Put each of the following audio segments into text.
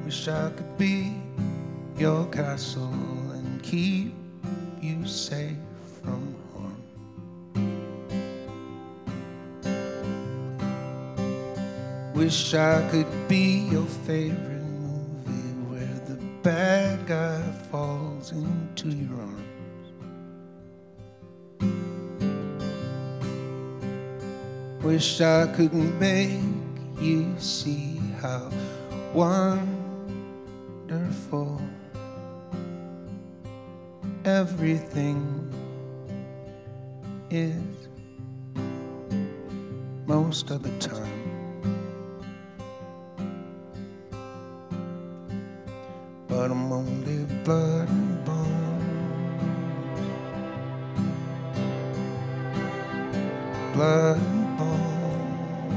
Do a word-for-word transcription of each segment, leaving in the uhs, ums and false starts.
Wish I could be your castle and keep you safe from harm. Wish I could be your favorite movie where the bad guy falls into your arms. Wish I could make you see how wonderful everything is most of the time. But I'm only blood and bones, blood and bones,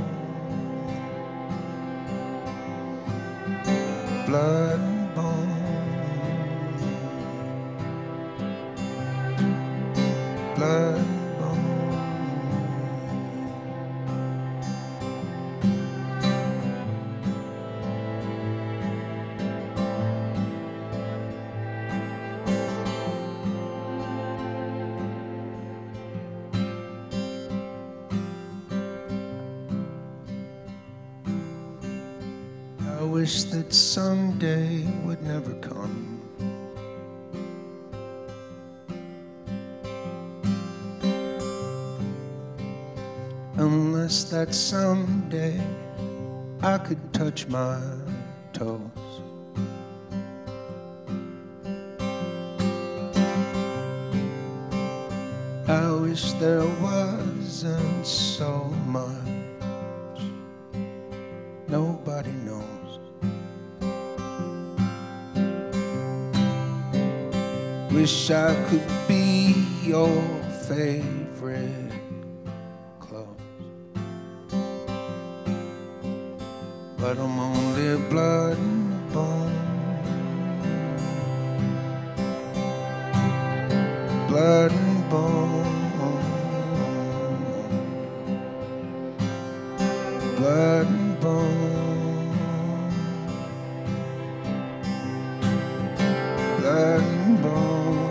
blood and bones, blood and bones. I wish that someday would never come. Unless that someday I could touch my toes. I wish there wasn't so much nobody knows. Wish I could be your favorite clothes, but I'm only blood and bone, blood and bone, blood and bone, blood and bone.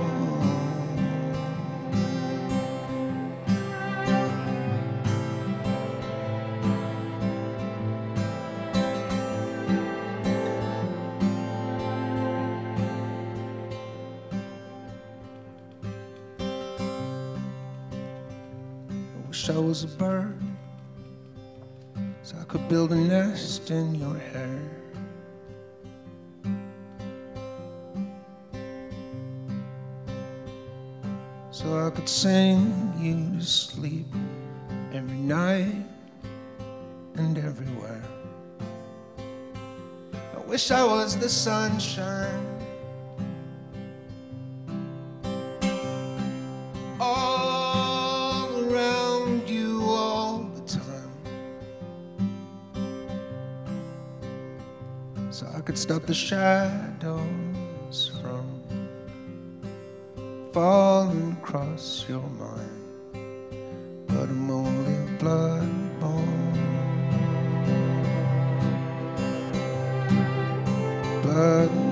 Wish I was a bird, so I could build a nest in your hair. So I could sing you to sleep every night and everywhere. I wish I was the sunshine all around you all the time, so I could stop the shadows from falling across your mind. But I'm only blood and bone, blood and